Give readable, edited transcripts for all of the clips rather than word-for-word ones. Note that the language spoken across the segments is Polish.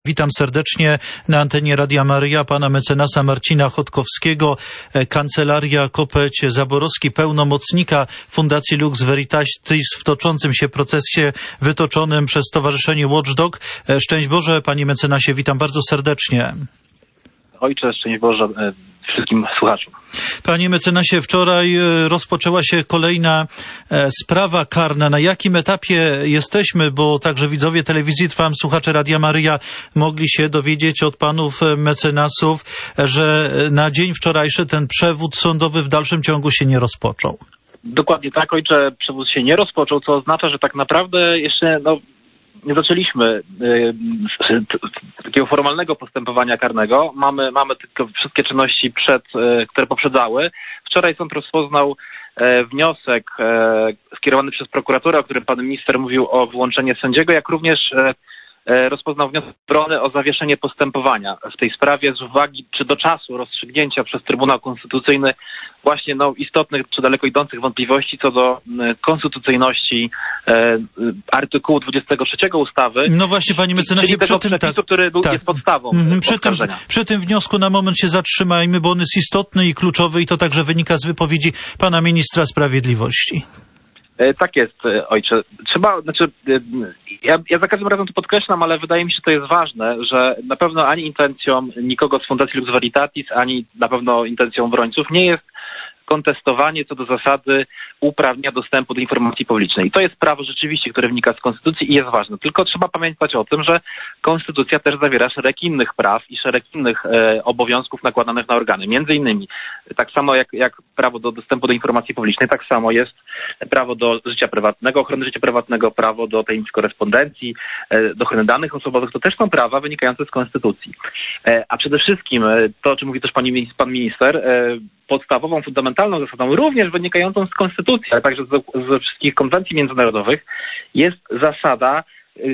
Witam serdecznie na antenie Radia Maryja pana mecenasa Marcina Chodkowskiego, Kancelaria Kopeć Zaborowski, pełnomocnika Fundacji Lux Veritatis w toczącym się procesie wytoczonym przez Stowarzyszenie Watchdog. Szczęść Boże, panie mecenasie, witam bardzo serdecznie. Ojcze, szczęść Boże wszystkim słuchaczom. Panie mecenasie, wczoraj rozpoczęła się kolejna sprawa karna. Na jakim etapie jesteśmy? Bo także widzowie telewizji Trwam, słuchacze Radia Maryja mogli się dowiedzieć od panów mecenasów, że na dzień wczorajszy ten przewód sądowy w dalszym ciągu się nie rozpoczął. Dokładnie tak, ojcze, przewód się nie rozpoczął, co oznacza, że tak naprawdę jeszcze nie zaczęliśmy takiego formalnego postępowania karnego. Mamy tylko wszystkie czynności, które poprzedzały. Wczoraj sąd rozpoznał wniosek skierowany przez prokuraturę, o którym pan minister mówił, o wyłączenie sędziego, jak również rozpoznał wniosek obrony o zawieszenie postępowania w tej sprawie z uwagi czy do czasu rozstrzygnięcia przez Trybunał Konstytucyjny właśnie istotnych czy daleko idących wątpliwości co do konstytucyjności artykułu 23 ustawy. No właśnie, panie mecenasie, przy tym przepisu, który jest podstawą oskarżenia. Przy tym wniosku na moment się zatrzymajmy, bo on jest istotny i kluczowy i to także wynika z wypowiedzi pana ministra sprawiedliwości. Tak jest, ojcze. Ja za każdym razem to podkreślam, ale wydaje mi się, że to jest ważne, że na pewno ani intencją nikogo z Fundacji Lux Veritatis, ani na pewno intencją obrońców nie jest kontestowanie co do zasady uprawnienia dostępu do informacji publicznej. I to jest prawo rzeczywiście, które wynika z Konstytucji i jest ważne. Tylko trzeba pamiętać o tym, że Konstytucja też zawiera szereg innych praw i szereg innych obowiązków nakładanych na organy. Między innymi, tak samo jak prawo do dostępu do informacji publicznej, tak samo jest prawo do życia prywatnego, ochrony życia prywatnego, prawo do tajemnicy korespondencji, do ochrony danych osobowych. To też są prawa wynikające z Konstytucji. A przede wszystkim to, o czym mówi też pan minister, podstawową, fundamentalną zasadą, również wynikającą z Konstytucji, ale także ze wszystkich konwencji międzynarodowych, jest zasada,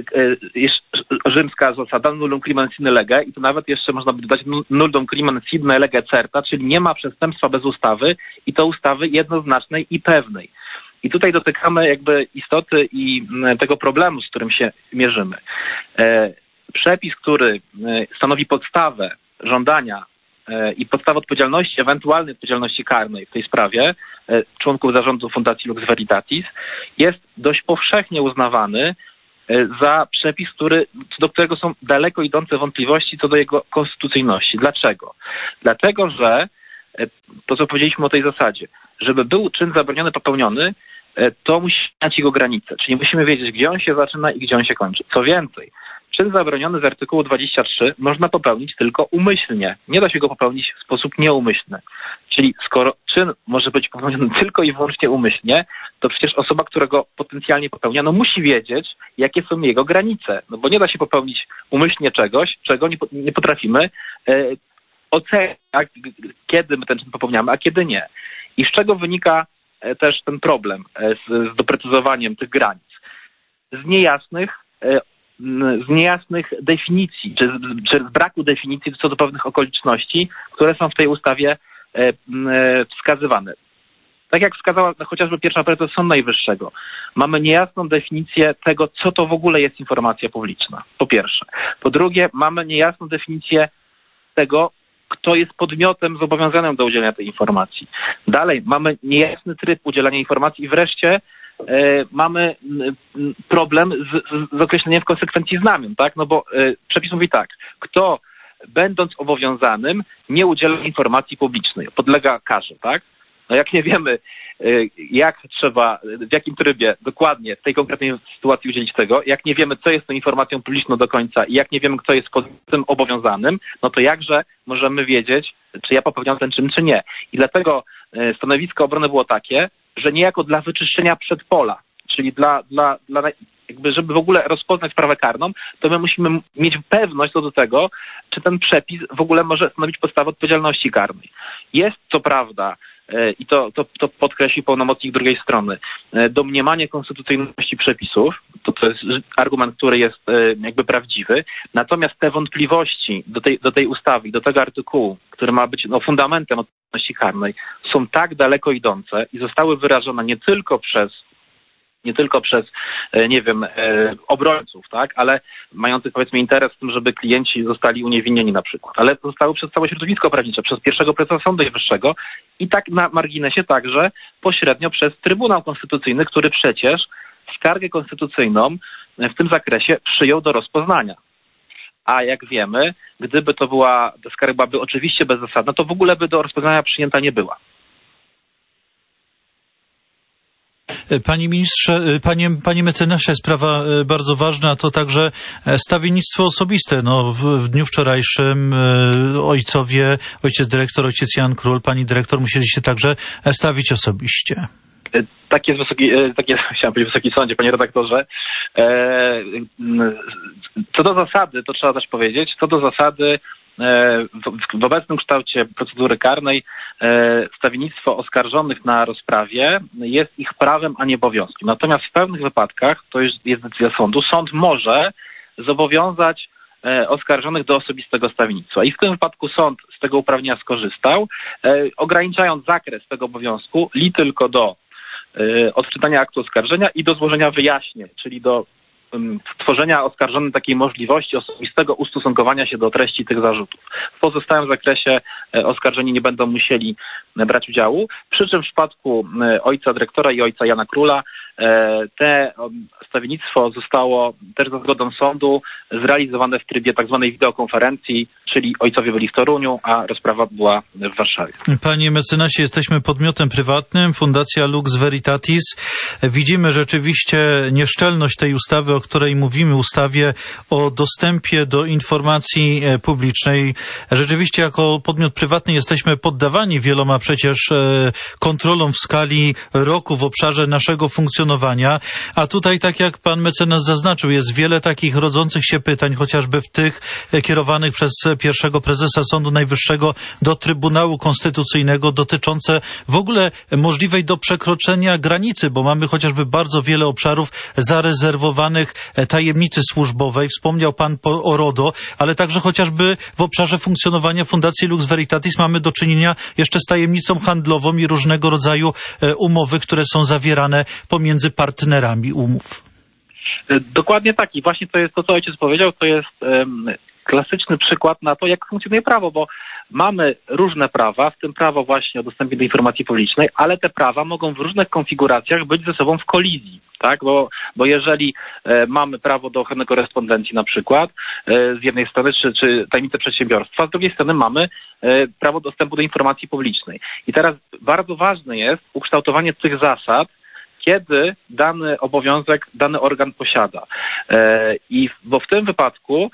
rzymska zasada nullum crimen sine lege i to nawet jeszcze można by dodać nullum crimen sine lege certa, czyli nie ma przestępstwa bez ustawy i to ustawy jednoznacznej i pewnej. I tutaj dotykamy jakby istoty i tego problemu, z którym się mierzymy. Przepis, który stanowi podstawę żądania i podstawę odpowiedzialności, ewentualnej odpowiedzialności karnej w tej sprawie członków zarządu Fundacji Lux Veritatis jest dość powszechnie uznawany za przepis, co do którego są daleko idące wątpliwości co do jego konstytucyjności. Dlaczego? Dlatego, że to, co powiedzieliśmy o tej zasadzie, żeby był czyn zabroniony popełniony, to musi znać jego granice. Czyli musimy wiedzieć, gdzie on się zaczyna i gdzie on się kończy. Co więcej, czyn zabroniony z artykułu 23 można popełnić tylko umyślnie. Nie da się go popełnić w sposób nieumyślny. Czyli skoro czyn może być popełniony tylko i wyłącznie umyślnie, to przecież osoba, która go potencjalnie popełnia, musi wiedzieć, jakie są jego granice. Bo nie da się popełnić umyślnie czegoś, czego nie potrafimy oceniać, kiedy my ten czyn popełniamy, a kiedy nie. I z czego wynika też ten problem z doprecyzowaniem tych granic? Z niejasnych definicji, czy z braku definicji co do pewnych okoliczności, które są w tej ustawie wskazywane. Tak jak wskazała chociażby pierwsza prezes Sądu Najwyższego, mamy niejasną definicję tego, co to w ogóle jest informacja publiczna, po pierwsze. Po drugie, mamy niejasną definicję tego, kto jest podmiotem zobowiązanym do udzielenia tej informacji. Dalej, mamy niejasny tryb udzielania informacji i wreszcie mamy problem z określeniem w konsekwencji znamion, tak? Bo przepis mówi tak, kto będąc obowiązanym nie udziela informacji publicznej, podlega karze, tak? Jak nie wiemy, jak trzeba, w jakim trybie dokładnie w tej konkretnej sytuacji udzielić tego, jak nie wiemy, co jest tą informacją publiczną do końca i jak nie wiemy, kto jest tym obowiązanym, to jakże możemy wiedzieć, czy ja popełniam ten czyn, czy nie. I dlatego stanowisko obrony było takie, że niejako dla wyczyszczenia przedpola, czyli żeby w ogóle rozpoznać sprawę karną, to my musimy mieć pewność co do tego, czy ten przepis w ogóle może stanowić podstawę odpowiedzialności karnej. Jest co prawda, i to podkreślił pełnomocnik drugiej strony, domniemanie konstytucyjności przepisów, to jest argument, który jest jakby prawdziwy, natomiast te wątpliwości do tej ustawy i do tego artykułu, który ma być fundamentem odpowiedzialności karnej, są tak daleko idące i zostały wyrażone nie tylko przez nie tylko przez, nie wiem, obrońców, tak, ale mających, powiedzmy, interes w tym, żeby klienci zostali uniewinnieni na przykład, ale zostały przez całe środowisko prawnicze, przez pierwszego prezesa Sądu Najwyższego i tak na marginesie także pośrednio przez Trybunał Konstytucyjny, który przecież skargę konstytucyjną w tym zakresie przyjął do rozpoznania. A jak wiemy, gdyby ta skarga byłaby oczywiście bezzasadna, to w ogóle by do rozpoznania przyjęta nie była. Panie ministrze, panie mecenasie, sprawa bardzo ważna to także stawiennictwo osobiste. No, w dniu wczorajszym ojciec dyrektor, ojciec Jan Król, pani dyrektor musieli się także stawić osobiście. Tak jest chciałem powiedzieć Wysoki Sądzie, panie redaktorze. Co do zasady, to trzeba też powiedzieć, w obecnym kształcie procedury karnej stawiennictwo oskarżonych na rozprawie jest ich prawem, a nie obowiązkiem. Natomiast w pewnych wypadkach, to jest decyzja sądu, sąd może zobowiązać oskarżonych do osobistego stawiennictwa. I w tym wypadku sąd z tego uprawnienia skorzystał, ograniczając zakres tego obowiązku tylko do odczytania aktu oskarżenia i do złożenia wyjaśnień, czyli do stworzenia oskarżonym takiej możliwości osobistego ustosunkowania się do treści tych zarzutów. W pozostałym zakresie oskarżeni nie będą musieli brać udziału, przy czym w przypadku ojca dyrektora i ojca Jana Króla te stawiennictwo zostało też za zgodą sądu zrealizowane w trybie tak zwanej wideokonferencji, czyli ojcowie byli w Toruniu, a rozprawa była w Warszawie. Panie mecenasie, jesteśmy podmiotem prywatnym, Fundacja Lux Veritatis. Widzimy rzeczywiście nieszczelność tej ustawy, o której mówimy, ustawie o dostępie do informacji publicznej. Rzeczywiście jako podmiot prywatny jesteśmy poddawani wieloma przecież kontrolom w skali roku w obszarze naszego funkcjonowania, a tutaj, tak jak pan mecenas zaznaczył, jest wiele takich rodzących się pytań, chociażby w tych kierowanych przez pierwszego prezesa Sądu Najwyższego do Trybunału Konstytucyjnego, dotyczące w ogóle możliwej do przekroczenia granicy, bo mamy chociażby bardzo wiele obszarów zarezerwowanych tajemnicy służbowej. Wspomniał pan o RODO, ale także chociażby w obszarze funkcjonowania Fundacji Lux Veritatis mamy do czynienia jeszcze z tajemnicą handlową i różnego rodzaju umowy, które są zawierane pomiędzy partnerami umów. Dokładnie tak. I właśnie to jest to, co ojciec powiedział, to jest klasyczny przykład na to, jak funkcjonuje prawo, bo mamy różne prawa, w tym prawo właśnie o dostępie do informacji publicznej, ale te prawa mogą w różnych konfiguracjach być ze sobą w kolizji, tak? Bo jeżeli mamy prawo do ochrony korespondencji na przykład z jednej strony, czy tajemnice przedsiębiorstwa, z drugiej strony mamy prawo dostępu do informacji publicznej. I teraz bardzo ważne jest ukształtowanie tych zasad, kiedy dany obowiązek dany organ posiada. Bo w tym wypadku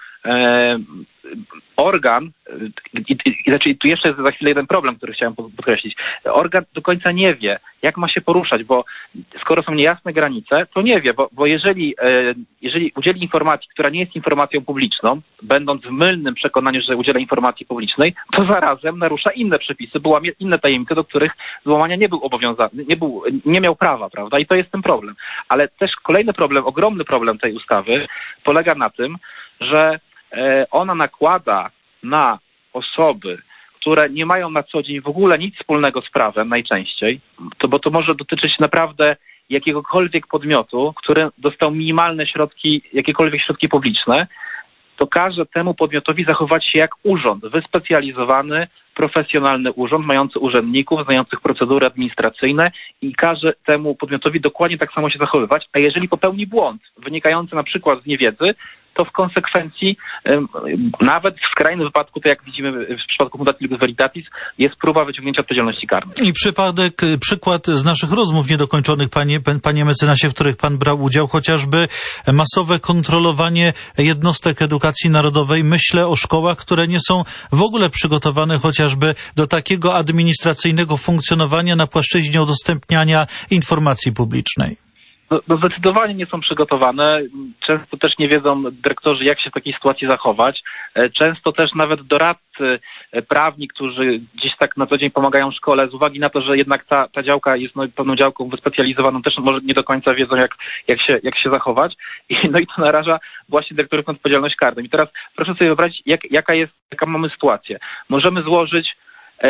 organ, znaczy tu jeszcze jest za chwilę jeden problem, który chciałem podkreślić. Organ do końca nie wie, jak ma się poruszać, bo skoro są niejasne granice, to nie wie, bo jeżeli udzieli informacji, która nie jest informacją publiczną, będąc w mylnym przekonaniu, że udziela informacji publicznej, to zarazem narusza inne przepisy, bo łamie inne tajemnice, do których złamania nie był obowiązany, nie miał prawa, prawda? I to jest ten problem. Ale też kolejny problem, ogromny problem tej ustawy polega na tym, że ona nakłada na osoby, które nie mają na co dzień w ogóle nic wspólnego z prawem najczęściej, bo to może dotyczyć naprawdę jakiegokolwiek podmiotu, który dostał minimalne środki, jakiekolwiek środki publiczne, to każe temu podmiotowi zachować się jak urząd, wyspecjalizowany, profesjonalny urząd, mający urzędników, znających procedury administracyjne i każe temu podmiotowi dokładnie tak samo się zachowywać, a jeżeli popełni błąd wynikający na przykład z niewiedzy, to w konsekwencji, nawet w skrajnym wypadku, to jak widzimy w przypadku Fundacji Lux Veritatis, jest próba wyciągnięcia odpowiedzialności karnej. I przykład z naszych rozmów niedokończonych, panie mecenasie, w których pan brał udział, chociażby masowe kontrolowanie jednostek edukacji narodowej. Myślę o szkołach, które nie są w ogóle przygotowane chociażby do takiego administracyjnego funkcjonowania na płaszczyźnie udostępniania informacji publicznej. No zdecydowanie nie są przygotowane. Często też nie wiedzą dyrektorzy, jak się w takiej sytuacji zachować. Często też nawet doradcy prawni, którzy gdzieś tak na co dzień pomagają szkole, z uwagi na to, że jednak ta działka jest pewną działką wyspecjalizowaną, też może nie do końca wiedzą, jak się zachować. I to naraża właśnie dyrektorów na odpowiedzialność karną. I teraz proszę sobie wyobrazić, jaka mamy sytuację. Możemy złożyć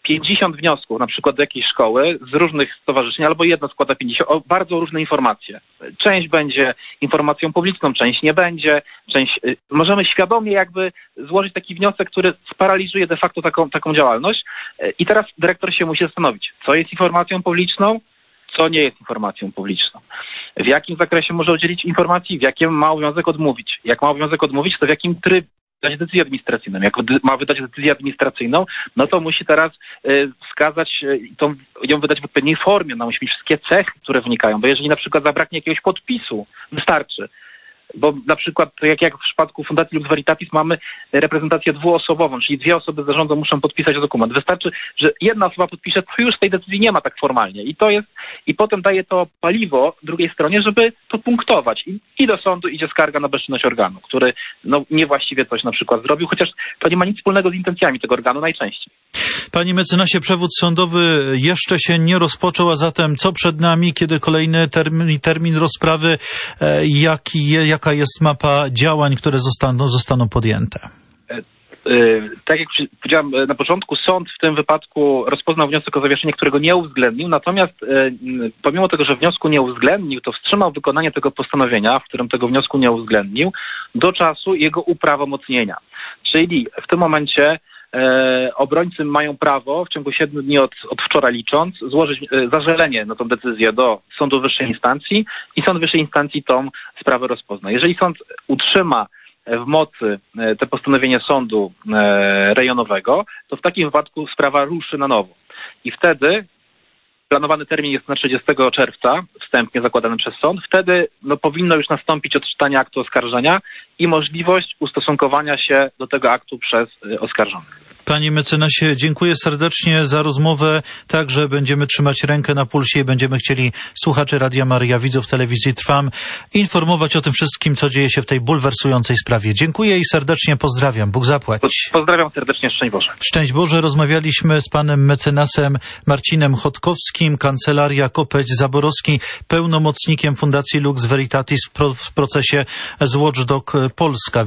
50 wniosków, na przykład do jakiejś szkoły z różnych stowarzyszeń, albo jedno składa 50, o bardzo różne informacje. Część będzie informacją publiczną, część nie będzie, możemy świadomie jakby złożyć taki wniosek, który sparaliżuje de facto taką działalność i teraz dyrektor się musi zastanowić, co jest informacją publiczną, co nie jest informacją publiczną. W jakim zakresie może udzielić informacji, w jakim ma obowiązek odmówić. Jak ma obowiązek odmówić, to w jakim trybie wydać decyzję administracyjną. Jak ma wydać decyzję administracyjną, no to musi teraz wskazać, ją wydać w odpowiedniej formie. Ona musi mieć wszystkie cechy, które wynikają, bo jeżeli na przykład zabraknie jakiegoś podpisu, wystarczy. Bo na przykład, jak w przypadku Fundacji Lux Veritatis mamy reprezentację dwuosobową, czyli 2 osoby z zarządu muszą podpisać dokument. Wystarczy, że jedna osoba podpisze, to już tej decyzji nie ma tak formalnie. I potem daje to paliwo drugiej stronie, żeby to punktować. I do sądu idzie skarga na bezczynność organu, który niewłaściwie coś na przykład zrobił, chociaż to nie ma nic wspólnego z intencjami tego organu najczęściej. Panie mecenasie, przewód sądowy jeszcze się nie rozpoczął, a zatem co przed nami, kiedy kolejny termin rozprawy, jaka jest mapa działań, które zostaną podjęte? Tak jak powiedziałem na początku, sąd w tym wypadku rozpoznał wniosek o zawieszenie, którego nie uwzględnił, natomiast pomimo tego, że wniosku nie uwzględnił, to wstrzymał wykonanie tego postanowienia, w którym tego wniosku nie uwzględnił, do czasu jego uprawomocnienia. Czyli w tym momencie obrońcy mają prawo w ciągu 7 dni od wczoraj licząc złożyć zażalenie na tą decyzję do sądu wyższej instancji i sąd wyższej instancji tą sprawę rozpozna. Jeżeli sąd utrzyma w mocy te postanowienie sądu rejonowego, to w takim wypadku sprawa ruszy na nowo. I wtedy planowany termin jest na 30 czerwca, wstępnie zakładany przez sąd. Wtedy powinno już nastąpić odczytanie aktu oskarżenia i możliwość ustosunkowania się do tego aktu przez oskarżonych. Panie mecenasie, dziękuję serdecznie za rozmowę. Także będziemy trzymać rękę na pulsie i będziemy chcieli słuchaczy Radia Maryja, widzów telewizji Trwam informować o tym wszystkim, co dzieje się w tej bulwersującej sprawie. Dziękuję i serdecznie pozdrawiam. Bóg zapłać. Pozdrawiam serdecznie. Szczęść Boże. Szczęść Boże. Rozmawialiśmy z panem mecenasem Marcinem Chodkowskim, Kancelaria Kopeć-Zaborowski, pełnomocnikiem Fundacji Lux Veritatis w procesie z Watchdog Polska.